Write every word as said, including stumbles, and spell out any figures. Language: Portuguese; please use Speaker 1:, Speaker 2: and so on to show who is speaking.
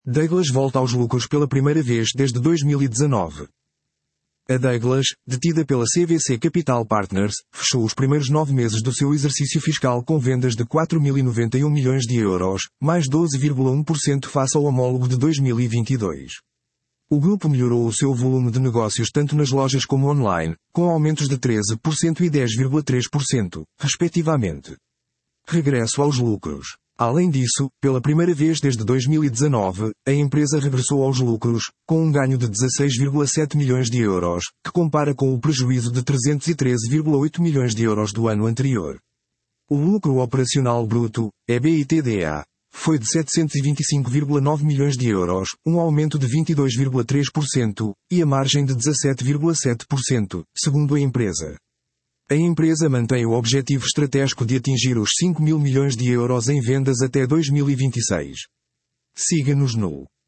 Speaker 1: Douglas volta aos lucros pela primeira vez desde dois mil e dezanove. A Douglas, detida pela C V C Capital Partners, fechou os primeiros nove meses do seu exercício fiscal com vendas de quatro mil e noventa e um milhões de euros, mais doze vírgula um por cento face ao homólogo de dois mil e vinte e dois. O grupo melhorou o seu volume de negócios tanto nas lojas como online, com aumentos de treze por cento e dez vírgula três por cento, respectivamente. Regresso aos lucros. Além disso, pela primeira vez desde dois mil e dezanove, a empresa regressou aos lucros, com um ganho de dezasseis vírgula sete milhões de euros, que compara com o prejuízo de trezentos e treze vírgula oito milhões de euros do ano anterior. O lucro operacional bruto, E B I T D A, foi de setecentos e vinte e cinco vírgula nove milhões de euros, um aumento de vinte e dois vírgula três por cento, e a margem de dezassete vírgula sete por cento, segundo a empresa. A empresa mantém o objetivo estratégico de atingir os cinco mil milhões de euros em vendas até dois mil e vinte e seis. Siga-nos no